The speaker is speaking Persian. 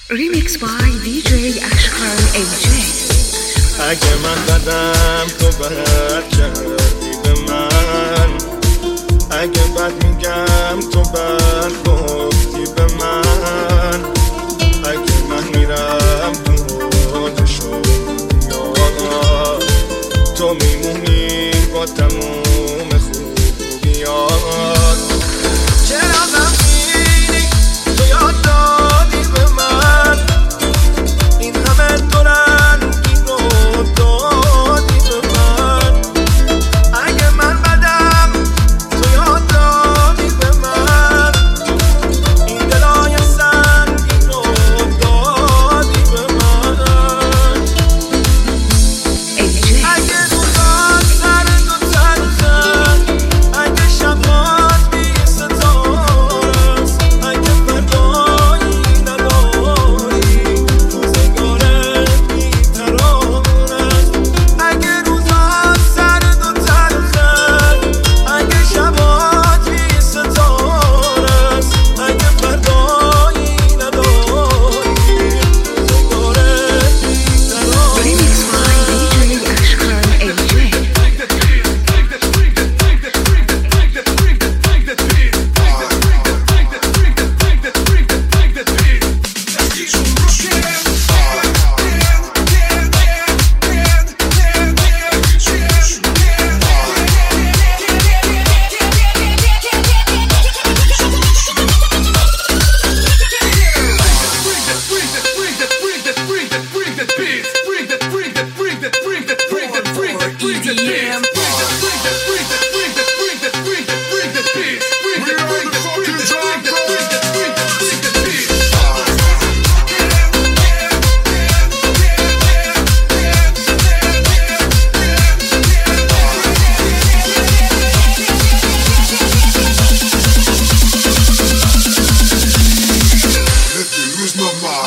Remix by DJ Ashkar AJ. اگه من بدم تو بد کردی به من، اگه بد میگم تو بد گفتی به من، اگه من میرم تو حوضشو یاد تو میمونی با تموم خوبیات. چرا غمگینی تو یاد دادی به من، این همه تو رنگین رو دادی به من. اگه من بدم تو یاد دادی به من، این دلای سنگین رو دادی به من. اگه روزات سرد و تلخه، اگه شبات بی ستاره است، اگه فردایی نداری روزگارت بی ترانه است. اگه روزات سرد و تلخه، اگه شبات بی ستاره است، اگه فردایی نداری روزگارت بی ترانه Remix by DJ Ashkar AJ. Lose my mind.